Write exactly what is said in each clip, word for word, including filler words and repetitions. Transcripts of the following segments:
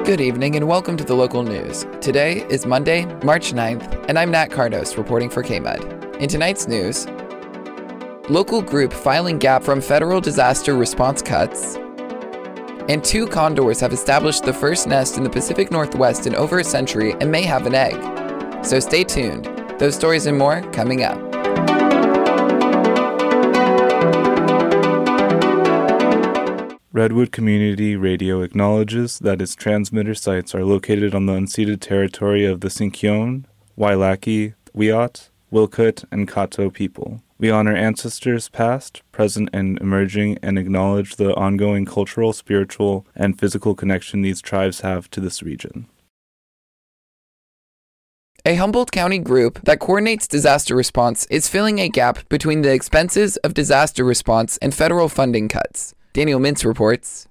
Good evening and welcome to the local news. Today is Monday, March ninth, and I'm Nat Cardos reporting for K M U D. In tonight's news, local group filing gap from federal disaster response cuts, and two condors have established the first nest in the Pacific Northwest in over a century and may have an egg. So stay tuned. Those stories and more coming up. Redwood Community Radio acknowledges that its transmitter sites are located on the unceded territory of the Sinkyone, Wailaki, Wiyot, Wilkut, and Kato people. We honor ancestors past, present, and emerging, and acknowledge the ongoing cultural, spiritual, and physical connection these tribes have to this region. A Humboldt County group that coordinates disaster response is filling a gap between the expenses of disaster response and federal funding cuts. Daniel Mintz reports.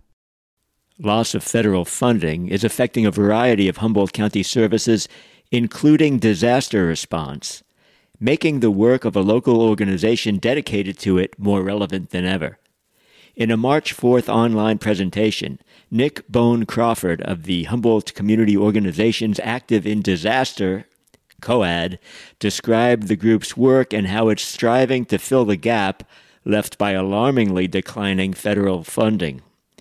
Loss of federal funding is affecting a variety of Humboldt County services, including disaster response, making the work of a local organization dedicated to it more relevant than ever. In a March fourth online presentation, Nick Bone Crawford of the Humboldt Community Organizations Active in Disaster, COAD, described the group's work and how it's striving to fill the gap left by alarmingly declining federal funding.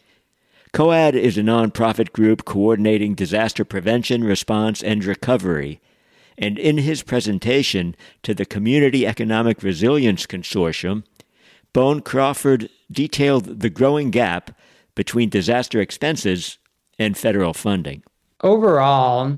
COAD is a nonprofit group coordinating disaster prevention, response, and recovery. And in his presentation to the Community Economic Resilience Consortium, Bone Crawford detailed the growing gap between disaster expenses and federal funding. Overall,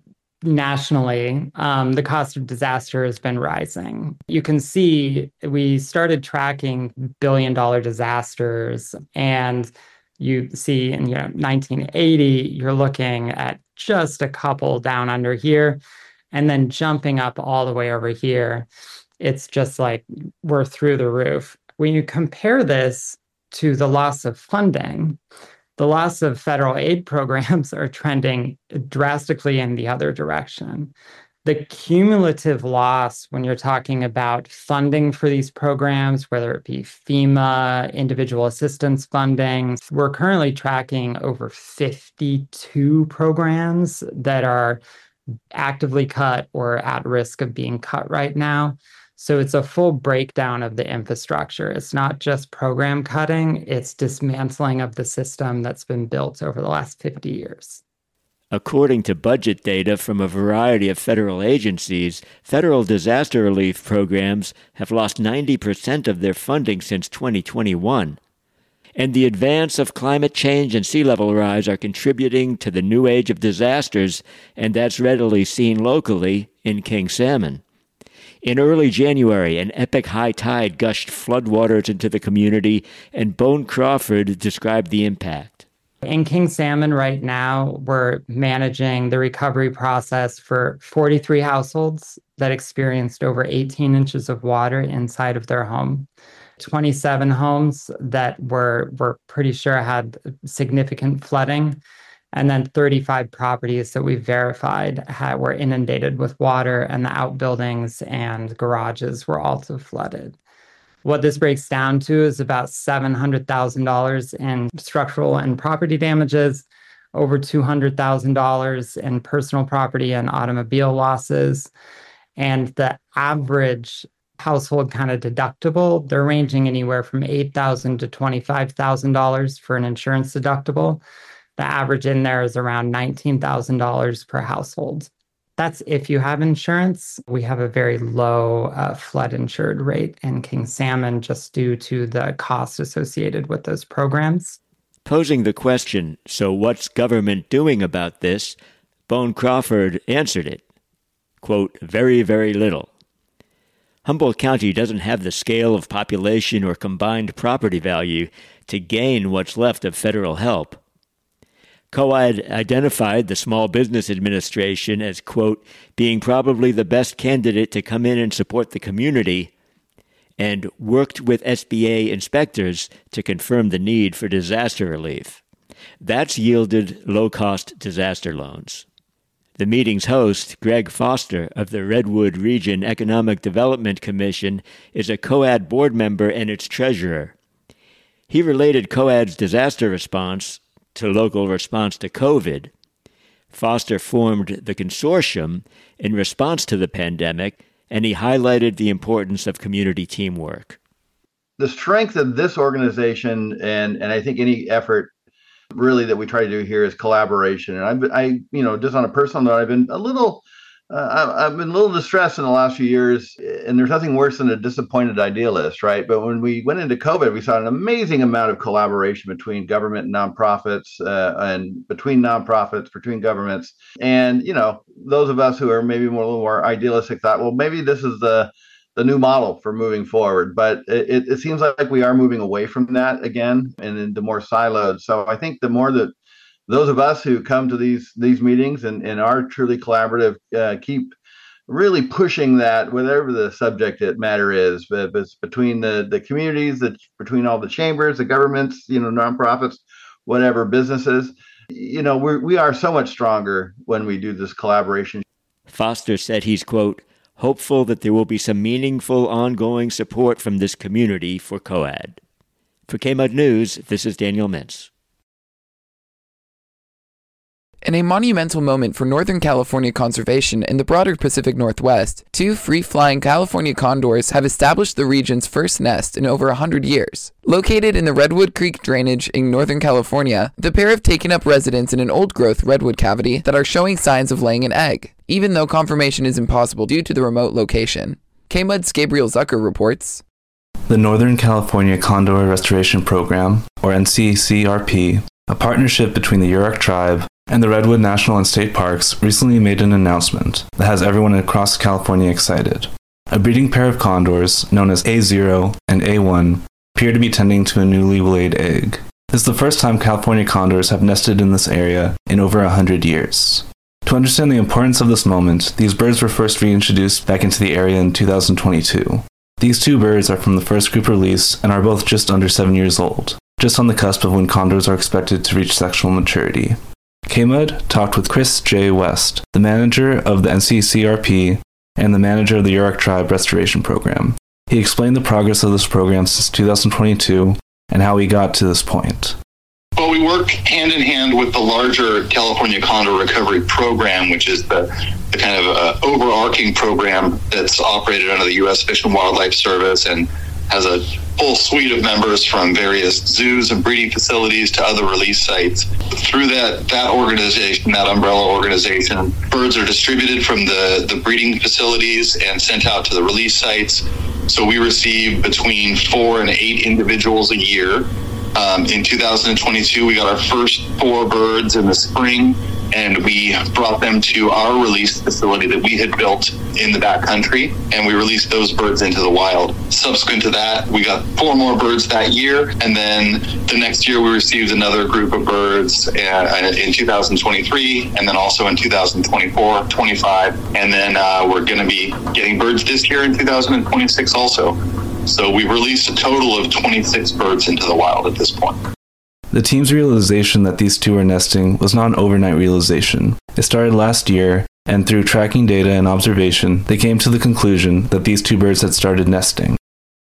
nationally, um, the cost of disaster has been rising. You can see we started tracking billion-dollar disasters, and you see in you know nineteen eighty, you're looking at just a couple down under here, and then jumping up all the way over here. It's just like we're through the roof. When you compare this to the loss of funding, the loss of federal aid programs are trending drastically in the other direction. The cumulative loss when you're talking about funding for these programs, whether it be FEMA, individual assistance funding, we're currently tracking over fifty-two programs that are actively cut or at risk of being cut right now. So it's a full breakdown of the infrastructure. It's not just program cutting, it's dismantling of the system that's been built over the last fifty years. According to budget data from a variety of federal agencies, federal disaster relief programs have lost ninety percent of their funding since twenty twenty-one. And the advance of climate change and sea level rise are contributing to the new age of disasters, and that's readily seen locally in King Salmon. In early January, an epic high tide gushed floodwaters into the community, and Bone Crawford described the impact. In King Salmon right now, we're managing the recovery process for forty-three households that experienced over eighteen inches of water inside of their home. twenty-seven homes that were, we're pretty sure had significant flooding. And then thirty-five properties that we verified had, were inundated with water, and the outbuildings and garages were also flooded. What this breaks down to is about seven hundred thousand dollars in structural and property damages, over two hundred thousand dollars in personal property and automobile losses. And the average household kind of deductible, they're ranging anywhere from eight thousand dollars to twenty-five thousand dollars for an insurance deductible. The average in there is around nineteen thousand dollars per household. That's if you have insurance. We have a very low uh, flood insured rate in King Salmon just due to the cost associated with those programs. Posing the question, so what's government doing about this? Bone Crawford answered it. Quote, very, very little. Humboldt County doesn't have the scale of population or combined property value to gain what's left of federal help. COAD identified the Small Business Administration as, quote, being probably the best candidate to come in and support the community, and worked with S B A inspectors to confirm the need for disaster relief. That's yielded low-cost disaster loans. The meeting's host, Greg Foster of the Redwood Region Economic Development Commission, is a COAD board member and its treasurer. He related COAD's disaster response to local response to COVID. Foster formed the consortium in response to the pandemic, and he highlighted the importance of community teamwork. The strength of this organization, and, and I think any effort really that we try to do here, is collaboration. And I've been, I, you know, just on a personal note, I've been a little, uh, I've been a little distressed in the last few years, and there's nothing worse than a disappointed idealist, right? But when we went into COVID, we saw an amazing amount of collaboration between government and nonprofits, uh, and between nonprofits, between governments. And, you know, those of us who are maybe more, a little more idealistic thought, well, maybe this is the the new model for moving forward. But it, it seems like we are moving away from that again and into more siloed. So I think the more that those of us who come to these these meetings and, and are truly collaborative, uh, keep really pushing that, whatever the subject matter is, but it's between the, the communities, the, between all the chambers, the governments, you know, nonprofits, whatever, businesses, you know, we're, we are so much stronger when we do this collaboration. Foster said he's, quote, hopeful that there will be some meaningful ongoing support from this community for COAD. For K M U D News, this is Daniel Mintz. In a monumental moment for Northern California conservation and the broader Pacific Northwest, two free-flying California condors have established the region's first nest in over one hundred years. Located in the Redwood Creek drainage in Northern California, the pair have taken up residence in an old-growth redwood cavity that are showing signs of laying an egg, even though confirmation is impossible due to the remote location. K M U D's Gabriel Zucker reports. The Northern California Condor Restoration Program, or N C C R P, a partnership between the Yurok tribe and the Redwood National and State Parks, recently made an announcement that has everyone across California excited. A breeding pair of condors, known as A zero and A one, appear to be tending to a newly laid egg. This is the first time California condors have nested in this area in over one hundred years. To understand the importance of this moment, these birds were first reintroduced back into the area in two thousand twenty-two. These two birds are from the first group release and are both just under seven years old, just on the cusp of when condors are expected to reach sexual maturity. K M U D talked with Chris J. West, the manager of the N C C R P and the manager of the Yurok Tribe Restoration Program. He explained the progress of this program since two thousand twenty-two and how we got to this point. Well, we work hand in hand with the larger California Condor Recovery Program, which is the, the kind of uh, overarching program that's operated under the U S Fish and Wildlife Service and has a full suite of members from various zoos and breeding facilities to other release sites. Through that that organization, that umbrella organization, birds are distributed from the, the breeding facilities and sent out to the release sites. So we receive between four and eight individuals a year. Um, in two thousand twenty-two, we got our first four birds in the spring, and we brought them to our release facility that we had built in the backcountry, and we released those birds into the wild. Subsequent to that, we got four more birds that year, and then the next year we received another group of birds uh, in two thousand twenty-three, and then also in two thousand twenty-four, twenty-five, and then uh, we're going to be getting birds this year in two thousand twenty-six also. So we've released a total of twenty-six birds into the wild at this point. The team's realization that these two are nesting was not an overnight realization. It started last year, and through tracking data and observation, they came to the conclusion that these two birds had started nesting.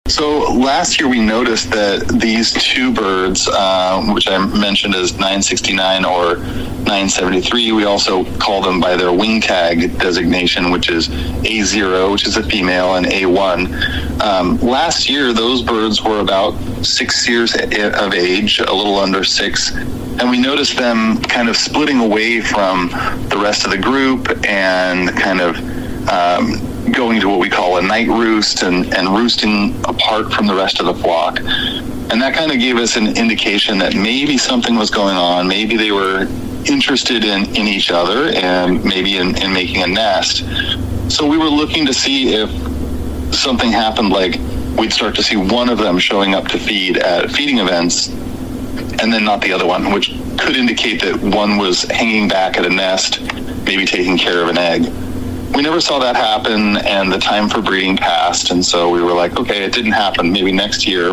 So last year we noticed that these two birds, uh, which I mentioned as nine sixty-nine or nine seventy-three, we also call them by their wing tag designation, which is A zero, which is a female, and A one. Um, last year, those birds were about six years of age, a little under six, and we noticed them kind of splitting away from the rest of the group and kind of um, going to what we call a night roost and, and roosting apart from the rest of the flock. And that kind of gave us an indication that maybe something was going on. Maybe they were interested in, in each other and maybe in, in making a nest. So we were looking to see if something happened, like we'd start to see one of them showing up to feed at feeding events and then not the other one, which could indicate that one was hanging back at a nest, maybe taking care of an egg. We never saw that happen, and the time for breeding passed, and so we were like, okay, it didn't happen, maybe next year.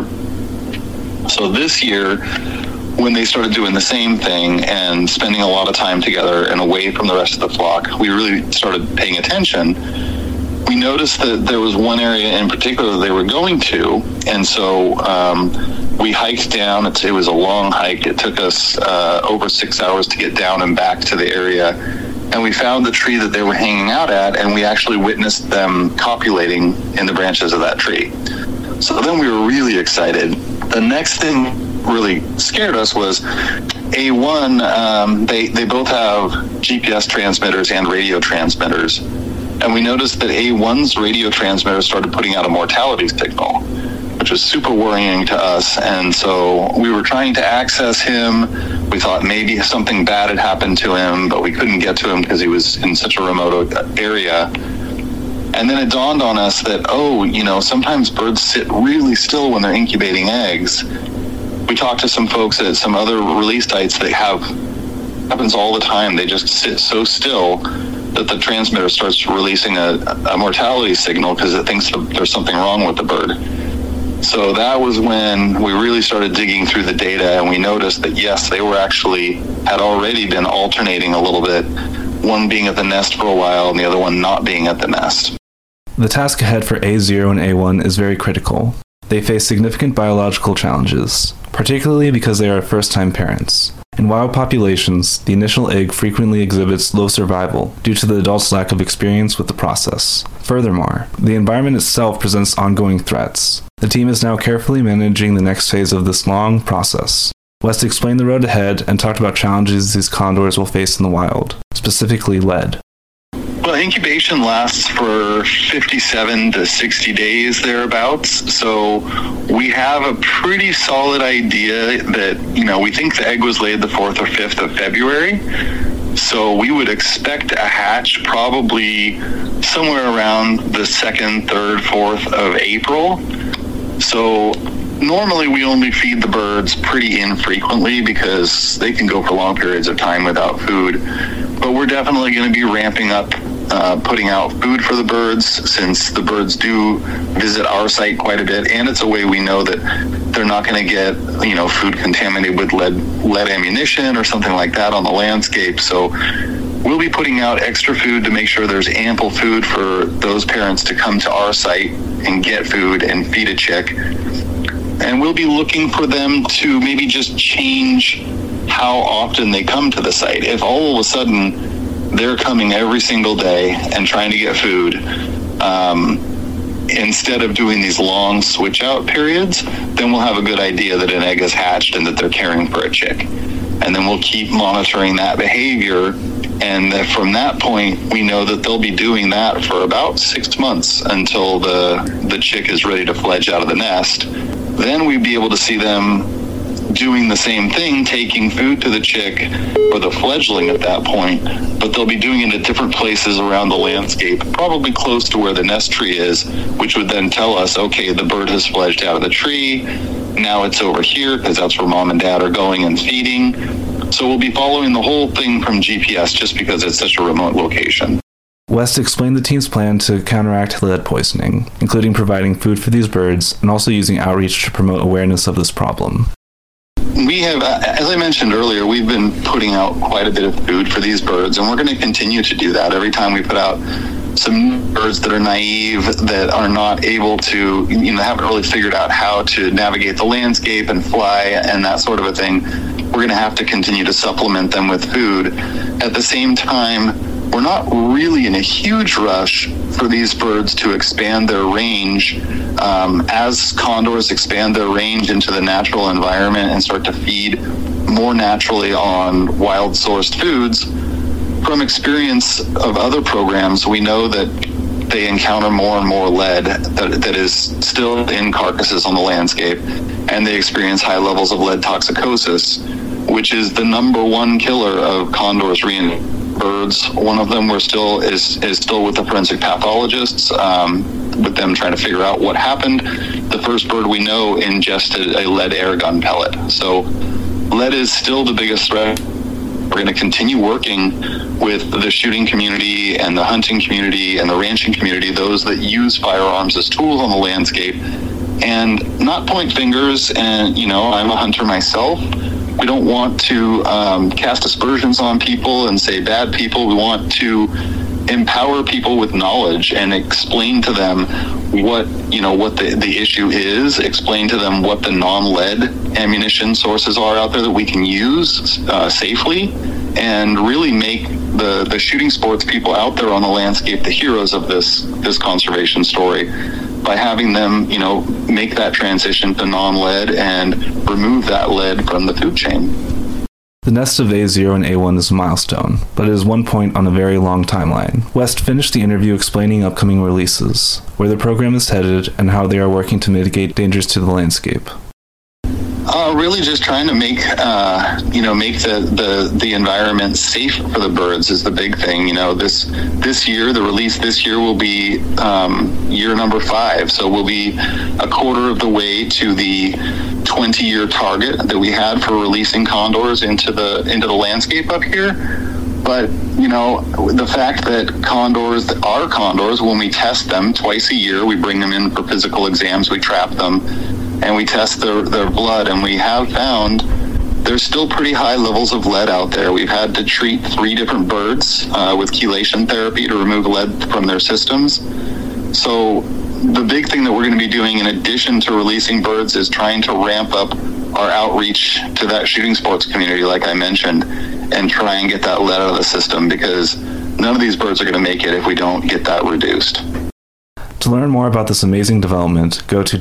So this year, when they started doing the same thing and spending a lot of time together and away from the rest of the flock, we really started paying attention. We noticed that there was one area in particular they were going to, and so um, we hiked down. It, it was a long hike. It took us uh, over six hours to get down and back to the area. And we found the tree that they were hanging out at, and we actually witnessed them copulating in the branches of that tree. So then we were really excited. The next thing really scared us was A one, um, they, they both have G P S transmitters and radio transmitters. And we noticed that A one's radio transmitter started putting out a mortality signal, which was super worrying to us. And so we were trying to access him. We thought maybe something bad had happened to him, but we couldn't get to him because he was in such a remote area. And then it dawned on us that, oh, you know, sometimes birds sit really still when they're incubating eggs. We talked to some folks at some other release sites that have, happens all the time. They just sit so still that the transmitter starts releasing a, a mortality signal because it thinks there's something wrong with the bird. So that was when we really started digging through the data, and we noticed that, yes, they were actually, had already been alternating a little bit, one being at the nest for a while and the other one not being at the nest. The task ahead for A zero and A one is very critical. They face significant biological challenges, particularly because they are first-time parents. In wild populations, the initial egg frequently exhibits low survival due to the adult's lack of experience with the process. Furthermore, the environment itself presents ongoing threats. The team is now carefully managing the next phase of this long process. West explained the road ahead and talked about challenges these condors will face in the wild, specifically lead. Well, incubation lasts for fifty-seven to sixty days thereabouts. So we have a pretty solid idea that, you know, we think the egg was laid the fourth or fifth of February. So we would expect a hatch probably somewhere around the second, third, fourth of April. So normally we only feed the birds pretty infrequently because they can go for long periods of time without food. But we're definitely going to be ramping up uh, putting out food for the birds, since the birds do visit our site quite a bit, and it's a way we know that they're not going to get, you know, food contaminated with lead lead ammunition or something like that on the landscape. So we'll be putting out extra food to make sure there's ample food for those parents to come to our site and get food and feed a chick. And we'll be looking for them to maybe just change how often they come to the site. If all of a sudden they're coming every single day and trying to get food, um, instead of doing these long switch out periods, then we'll have a good idea that an egg is hatched and that they're caring for a chick. And then we'll keep monitoring that behavior. And that from that point, we know that they'll be doing that for about six months until the, the chick is ready to fledge out of the nest. Then we'd be able to see them doing the same thing, taking food to the chick or the fledgling at that point, but they'll be doing it at different places around the landscape, probably close to where the nest tree is, which would then tell us, okay, the bird has fledged out of the tree, now it's over here because that's where mom and dad are going and feeding. So we'll be following the whole thing from G P S just because it's such a remote location. West explained the team's plan to counteract lead poisoning, including providing food for these birds and also using outreach to promote awareness of this problem. We have, as I mentioned earlier, we've been putting out quite a bit of food for these birds, and we're going to continue to do that. Every time we put out some birds that are naive, that are not able to, you know, haven't really figured out how to navigate the landscape and fly and that sort of a thing, we're going to have to continue to supplement them with food. At the same time, we're not really in a huge rush for these birds to expand their range. Um, as condors expand their range into the natural environment and start to feed more naturally on wild-sourced foods, from experience of other programs, we know that they encounter more and more lead that, that is still in carcasses on the landscape, and they experience high levels of lead toxicosis, which is the number one killer of condors re birds. One of them we're still is is still with the forensic pathologists, um, with them trying to figure out what happened. The first bird we know ingested a lead air gun pellet. So lead is still the biggest threat. We're going to continue working with the shooting community and the hunting community and the ranching community, those that use firearms as tools on the landscape, and not point fingers. And, you know, I'm a hunter myself. We don't want to um, cast aspersions on people and say bad people. We want to empower people with knowledge and explain to them what, you know, what the, the issue is, explain to them what the non-lead ammunition sources are out there that we can use uh, safely, and really make the, the shooting sports people out there on the landscape the heroes of this, this conservation story, by having them, you know, make that transition to non-lead and remove that lead from the food chain. The nest of A zero and A one is a milestone, but it is one point on a very long timeline. West finished the interview explaining upcoming releases, where the program is headed, and how they are working to mitigate dangers to the landscape. Uh, really just trying to make, uh, you know, make the, the, the environment safe for the birds is the big thing. You know, this this year, the release this year will be um, year number five. So we'll be a quarter of the way to the twenty-year target that we had for releasing condors into the into the landscape up here. But, you know, the fact that condors are condors, when we test them twice a year, we bring them in for physical exams, we trap them, and we test their, their blood, and we have found there's still pretty high levels of lead out there. We've had to treat three different birds uh, with chelation therapy to remove lead from their systems. So the big thing that we're going to be doing in addition to releasing birds is trying to ramp up our outreach to that shooting sports community, like I mentioned, and try and get that lead out of the system, because none of these birds are going to make it if we don't get that reduced. To learn more about this amazing development, go to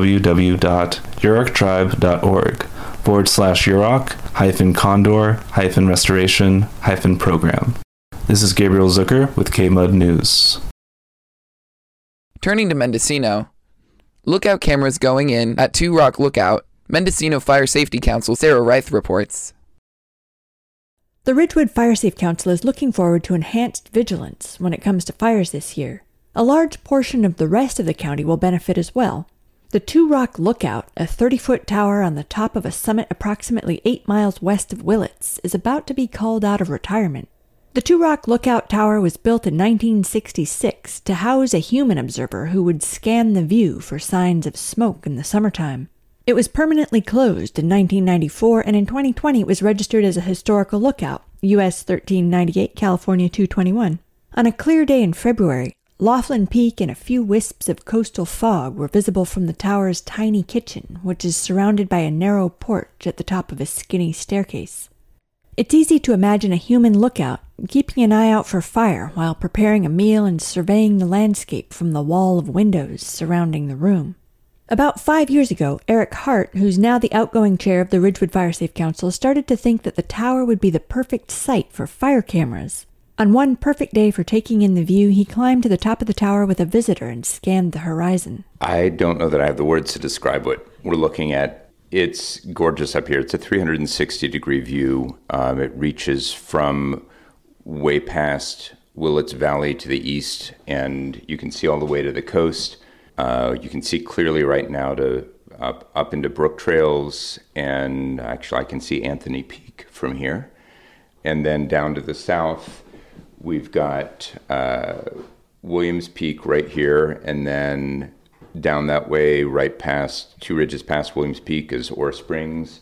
www.yuroktribe.org forward slash Yurok hyphen condor hyphen restoration hyphen program. This is Gabriel Zucker with K-Mud News. Turning to Mendocino, lookout cameras going in at Two Rock Lookout, Mendocino Fire Safety Council Sarah Reith reports. The Ridgewood Fire Safe Council is looking forward to enhanced vigilance when it comes to fires this year. A large portion of the rest of the county will benefit as well. The Two Rock Lookout, a thirty-foot tower on the top of a summit approximately eight miles west of Willits, is about to be called out of retirement. The Two Rock Lookout Tower was built in nineteen sixty-six to house a human observer who would scan the view for signs of smoke in the summertime. It was permanently closed in nineteen ninety-four, and in twenty twenty it was registered as a historical lookout, U S thirteen ninety-eight, California two twenty-one. On a clear day in February, Laughlin Peak and a few wisps of coastal fog were visible from the tower's tiny kitchen, which is surrounded by a narrow porch at the top of a skinny staircase. It's easy to imagine a human lookout keeping an eye out for fire while preparing a meal and surveying the landscape from the wall of windows surrounding the room. About five years ago, Eric Hart, who's now the outgoing chair of the Ridgewood Fire Safe Council, started to think that the tower would be the perfect site for fire cameras. On one perfect day for taking in the view, he climbed to the top of the tower with a visitor and scanned the horizon. I don't know that I have the words to describe what we're looking at. It's gorgeous up here. It's a three hundred sixty degree view. Um, it reaches from way past Willits Valley to the east, and you can see all the way to the coast. Uh, you can see clearly right now to up, up into Brook Trails, and actually I can see Anthony Peak from here. And then down to the south, we've got uh, Williams Peak right here, and then down that way, right past, two ridges past Williams Peak is Ore Springs,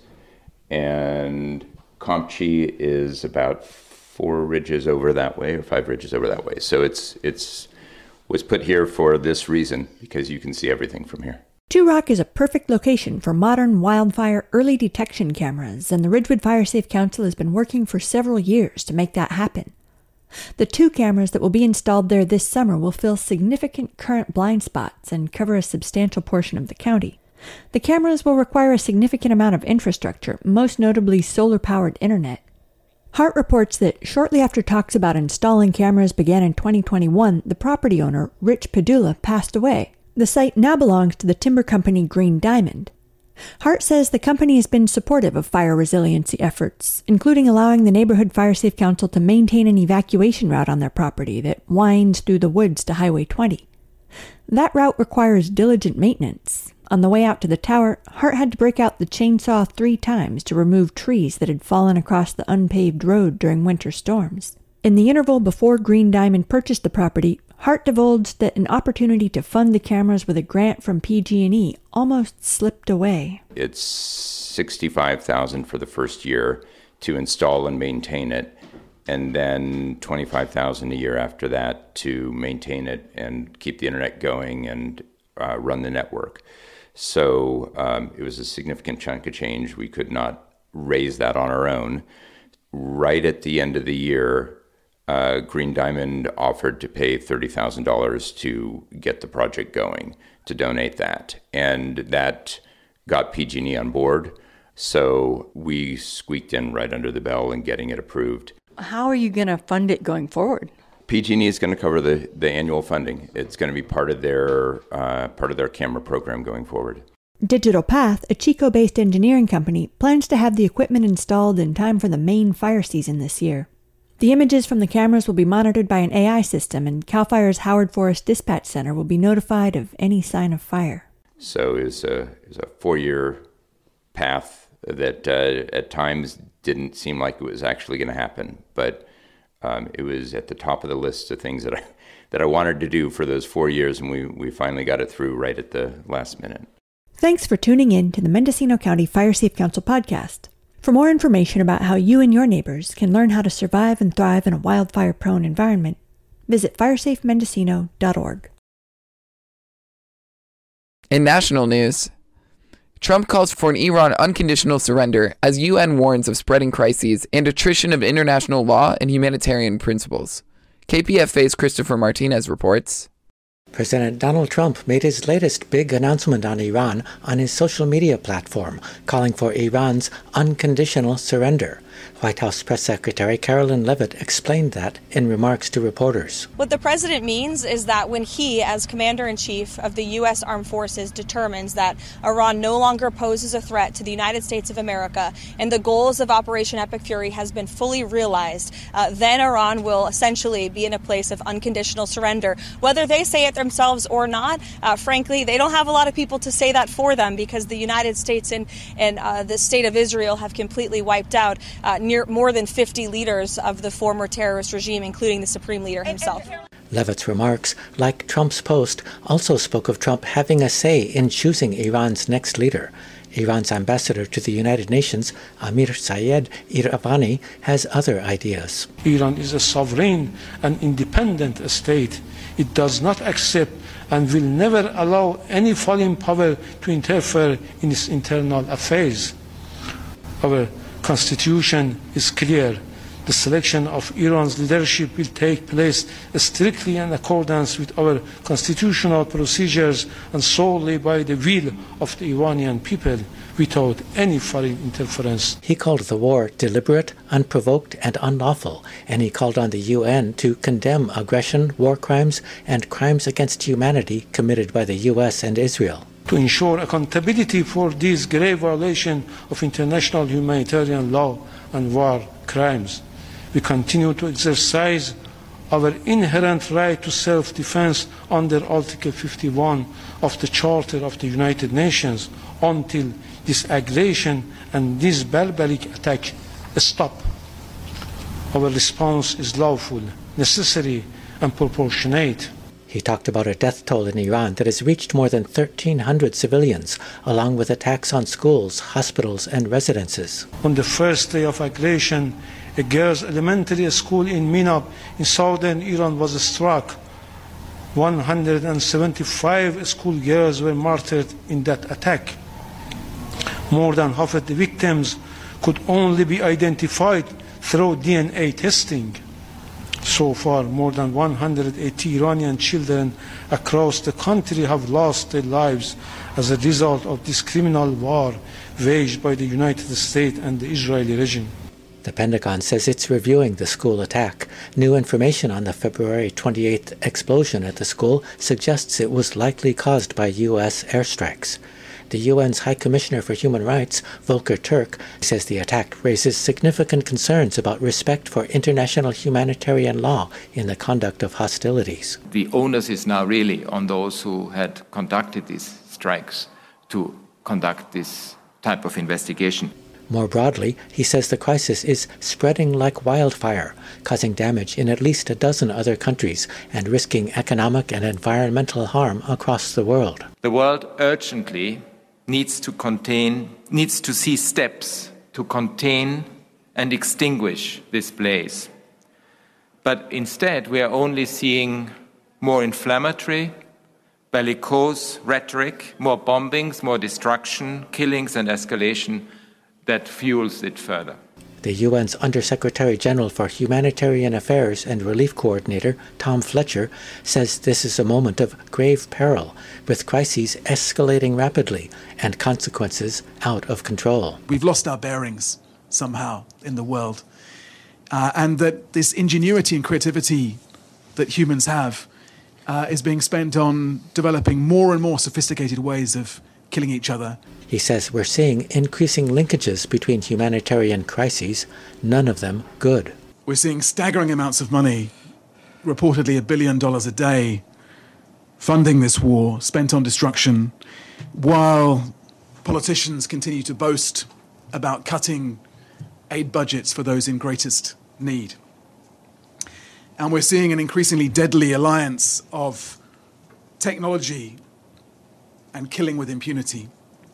and Compchi is about four ridges over that way, or five ridges over that way. So it's it's was put here for this reason, because you can see everything from here. Two Rock is a perfect location for modern wildfire early detection cameras, and the Ridgewood Fire Safe Council has been working for several years to make that happen. The two cameras that will be installed there this summer will fill significant current blind spots and cover a substantial portion of the county. The cameras will require a significant amount of infrastructure, most notably solar-powered internet. Hart reports that shortly after talks about installing cameras began in twenty twenty-one, the property owner, Rich Padula, passed away. The site now belongs to the timber company Green Diamond. Hart says the company has been supportive of fire resiliency efforts, including allowing the Neighborhood Fire Safe Council to maintain an evacuation route on their property that winds through the woods to Highway twenty. That route requires diligent maintenance. On the way out to the tower, Hart had to break out the chainsaw three times to remove trees that had fallen across the unpaved road during winter storms. In the interval before Green Diamond purchased the property, Hart divulged that an opportunity to fund the cameras with a grant from P G and E almost slipped away. It's sixty-five thousand dollars for the first year to install and maintain it. and then twenty-five thousand dollars a year after that to maintain it and keep the internet going and uh, run the network. So um, it was a significant chunk of change. We could not raise that on our own. Right at the end of the year, uh, Green Diamond offered to pay thirty thousand dollars to get the project going, to donate that. And that got P G and E on board. So we squeaked in right under the bell in getting it approved. How are you going to fund it going forward? P G and E is going to cover the, the annual funding. It's going to be part of their uh, part of their camera program going forward. Digital Path, a Chico-based engineering company, plans to have the equipment installed in time for the main fire season this year. The images from the cameras will be monitored by an A I system, and CAL FIRE's Howard Forest Dispatch Center will be notified of any sign of fire. So it was a, it was a four-year path that uh, at times didn't seem like it was actually going to happen, but Um, it was at the top of the list of things that I that I wanted to do for those four years, and we, we finally got it through right at the last minute. Thanks for tuning in to the Mendocino County Fire Safe Council podcast. For more information about how you and your neighbors can learn how to survive and thrive in a wildfire-prone environment, visit fire safe mendocino dot org. In national news, Trump calls for an Iran unconditional surrender as U N warns of spreading crises and attrition of international law and humanitarian principles. K P F A's Christopher Martinez reports. President Donald Trump made his latest big announcement on Iran on his social media platform, calling for Iran's unconditional surrender. White House Press Secretary Carolyn Leavitt explained that in remarks to reporters. What the president means is that when he, as commander-in-chief of the U S Armed Forces, determines that Iran no longer poses a threat to the United States of America and the goals of Operation Epic Fury has been fully realized, uh, then Iran will essentially be in a place of unconditional surrender. Whether they say it themselves or not, uh, frankly, they don't have a lot of people to say that for them because the United States and, and uh, the state of Israel have completely wiped out Uh, near more than fifty leaders of the former terrorist regime, including the Supreme Leader himself. Leavitt's remarks, like Trump's post, also spoke of Trump having a say in choosing Iran's next leader. Iran's ambassador to the United Nations, Amir Sayed Iravani, has other ideas. Iran is a sovereign and independent state. It does not accept and will never allow any foreign power to interfere in its internal affairs. Our Constitution is clear. The selection of Iran's leadership will take place strictly in accordance with our constitutional procedures and solely by the will of the Iranian people without any foreign interference. He called the war deliberate, unprovoked, and unlawful, and he called on the U N to condemn aggression, war crimes, and crimes against humanity committed by the U S and Israel. To ensure accountability for this grave violation of international humanitarian law and war crimes, we continue to exercise our inherent right to self-defense under Article fifty-one of the Charter of the United Nations until this aggression and this barbaric attack stop. Our response is lawful, necessary, and proportionate. He talked about a death toll in Iran that has reached more than thirteen hundred civilians, along with attacks on schools, hospitals, and residences. On the first day of aggression, a girls' elementary school in Minab in southern Iran was struck. one hundred seventy-five schoolgirls were martyred in that attack. More than half of the victims could only be identified through D N A testing. So far, more than one hundred eighty Iranian children across the country have lost their lives as a result of this criminal war waged by the United States and the Israeli regime. The Pentagon says it's reviewing the school attack. New information on the February twenty-eighth explosion at the school suggests it was likely caused by U S airstrikes. The U N's High Commissioner for Human Rights, Volker Turk, says the attack raises significant concerns about respect for international humanitarian law in the conduct of hostilities. The onus is now really on those who had conducted these strikes to conduct this type of investigation. More broadly, he says the crisis is spreading like wildfire, causing damage in at least a dozen other countries and risking economic and environmental harm across the world. The world urgently needs to contain, needs to see steps to contain and extinguish this blaze. But instead, we are only seeing more inflammatory, bellicose rhetoric, more bombings, more destruction, killings and escalation that fuels it further. The U N's Undersecretary General for Humanitarian Affairs and Relief Coordinator, Tom Fletcher, says this is a moment of grave peril, with crises escalating rapidly and consequences out of control. We've lost our bearings somehow in the world, uh, and that this ingenuity and creativity that humans have uh, is being spent on developing more and more sophisticated ways of killing each other. He says we're seeing increasing linkages between humanitarian crises, none of them good. We're seeing staggering amounts of money, reportedly a billion dollars a day, funding this war, spent on destruction, while politicians continue to boast about cutting aid budgets for those in greatest need. And we're seeing an increasingly deadly alliance of technology and killing with impunity.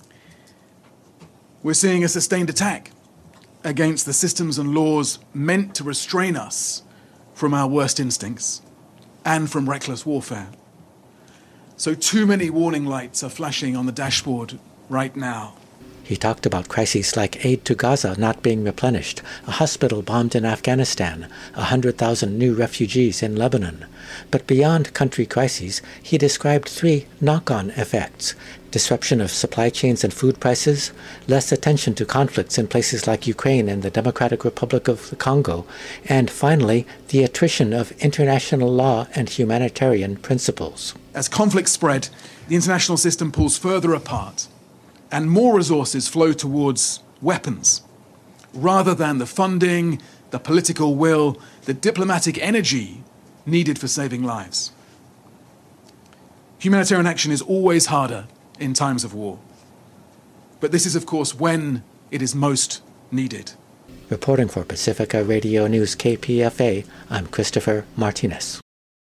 We're seeing a sustained attack against the systems and laws meant to restrain us from our worst instincts and from reckless warfare. So too many warning lights are flashing on the dashboard right now. He talked about crises like aid to Gaza not being replenished, a hospital bombed in Afghanistan, one hundred thousand new refugees in Lebanon. But beyond country crises, he described three knock-on effects: disruption of supply chains and food prices, less attention to conflicts in places like Ukraine and the Democratic Republic of the Congo, and finally, the attrition of international law and humanitarian principles. As conflicts spread, the international system pulls further apart, and more resources flow towards weapons, rather than the funding, the political will, the diplomatic energy needed for saving lives. Humanitarian action is always harder in times of war. But this is, of course, when it is most needed. Reporting for Pacifica Radio News K P F A, I'm Christopher Martinez.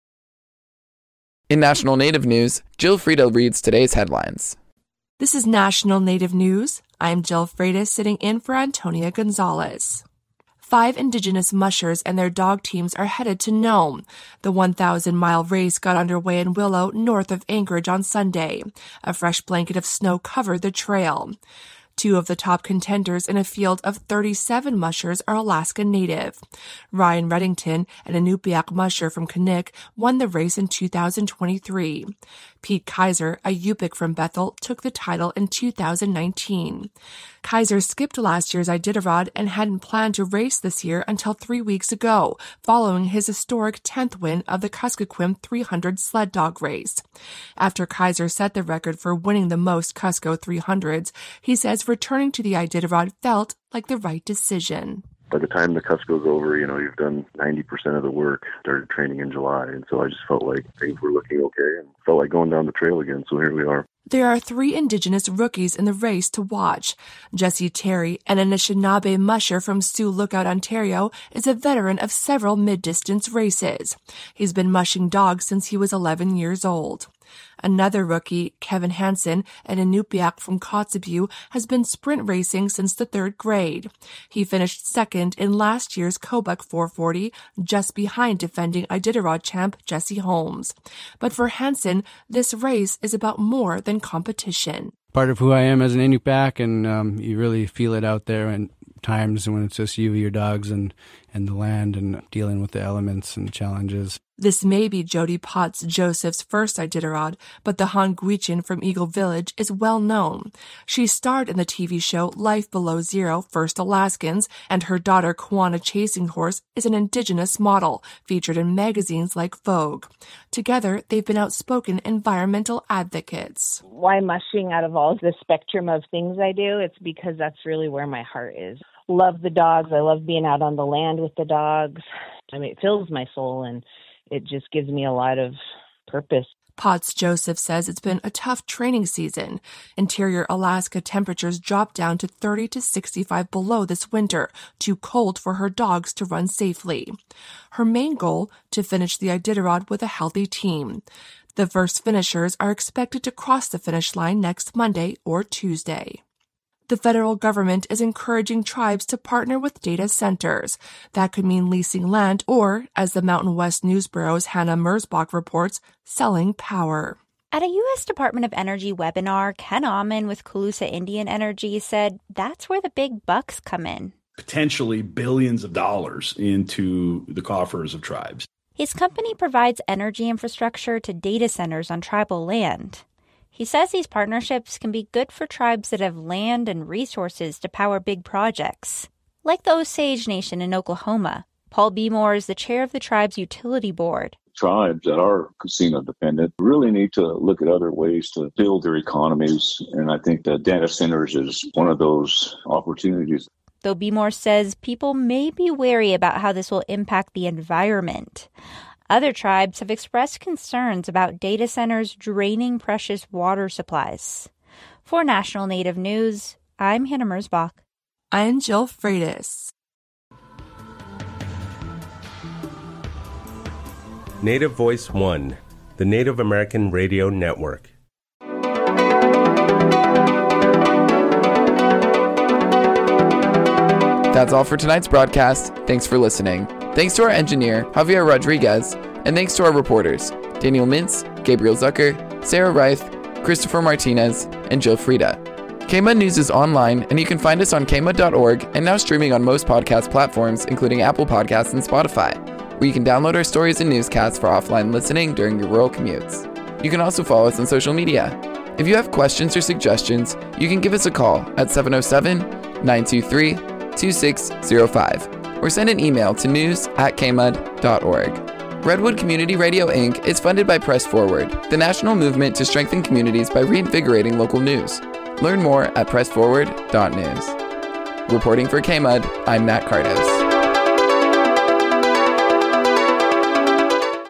In National Native News, Jill Frieda reads today's headlines. This is National Native News. I'm Jill Freitas sitting in for Antonia Gonzalez. Five Indigenous mushers and their dog teams are headed to Nome. The one thousand mile race got underway in Willow, north of Anchorage on Sunday. A fresh blanket of snow covered the trail. Two of the top contenders in a field of thirty-seven mushers are Alaska Native. Ryan Reddington, an Inupiaq musher from Knik, won the race in two thousand twenty-three. Pete Kaiser, a Yupik from Bethel, took the title in two thousand nineteen. Kaiser skipped last year's Iditarod and hadn't planned to race this year until three weeks ago, following his historic tenth win of the Kuskokwim three hundred sled dog race. After Kaiser set the record for winning the most Cusco three hundreds, he says returning to the Iditarod felt like the right decision. By the time the Cusco's over, you know, you've done ninety percent of the work, started training in July, and so I just felt like things were looking okay and felt like going down the trail again, so here we are. There are three Indigenous rookies in the race to watch. Jesse Terry, an Anishinaabe musher from Sioux Lookout, Ontario, is a veteran of several mid-distance races. He's been mushing dogs since he was eleven years old. Another rookie, Kevin Hansen, an Inupiaq from Kotzebue, has been sprint racing since the third grade. He finished second in last year's Kobuk four forty, just behind defending Iditarod champ Jesse Holmes. But for Hansen, this race is about more than competition. Part of who I am as an Inupiaq, and um, you really feel it out there in times when it's just you, your dogs, and, and the land, and dealing with the elements and challenges. This may be Jody Potts Joseph's first Iditarod, but the Han Guichin from Eagle Village is well known. She starred in the T V show Life Below Zero, First Alaskans, and her daughter Kwana Chasing Horse is an Indigenous model, featured in magazines like Vogue. Together, they've been outspoken environmental advocates. Why mushing out of all the spectrum of things I do? It's because that's really where my heart is. Love the dogs. I love being out on the land with the dogs. I mean, it fills my soul, and it just gives me a lot of purpose. Potts Joseph says it's been a tough training season. Interior Alaska temperatures dropped down to thirty to sixty-five below this winter, too cold for her dogs to run safely. Her main goal, to finish the Iditarod with a healthy team. The first finishers are expected to cross the finish line next Monday or Tuesday. The federal government is encouraging tribes to partner with data centers. That could mean leasing land or, as the Mountain West News Bureau's Hannah Merzbach reports, selling power. At a U S Department of Energy webinar, Ken Ahman with Colusa Indian Energy said that's where the big bucks come in. Potentially billions of dollars into the coffers of tribes. His company provides energy infrastructure to data centers on tribal land. He says these partnerships can be good for tribes that have land and resources to power big projects, like the Osage Nation in Oklahoma. Paul Beemore is the chair of the tribe's utility board. Tribes that are casino dependent really need to look at other ways to build their economies, and I think that data centers is one of those opportunities. Though Beemore says people may be wary about how this will impact the environment. Other tribes have expressed concerns about data centers draining precious water supplies. For National Native News, I'm Hannah Merzbach. I'm Jill Freitas. Native Voice One, the Native American Radio Network. That's all for tonight's broadcast. Thanks for listening. Thanks to our engineer, Javier Rodriguez, and thanks to our reporters, Daniel Mintz, Gabriel Zucker, Sarah Reith, Christopher Martinez, and Jill Frieda. K M U D News is online, and you can find us on K M U D dot org and now streaming on most podcast platforms, including Apple Podcasts and Spotify, where you can download our stories and newscasts for offline listening during your rural commutes. You can also follow us on social media. If you have questions or suggestions, you can give us a call at seven oh seven, nine two three, two six oh five or send an email to news at k m u d dot org. Redwood Community Radio Incorporated is funded by Press Forward, the national movement to strengthen communities by reinvigorating local news. Learn more at press forward dot news. Reporting for K M U D, I'm Nat Cardos.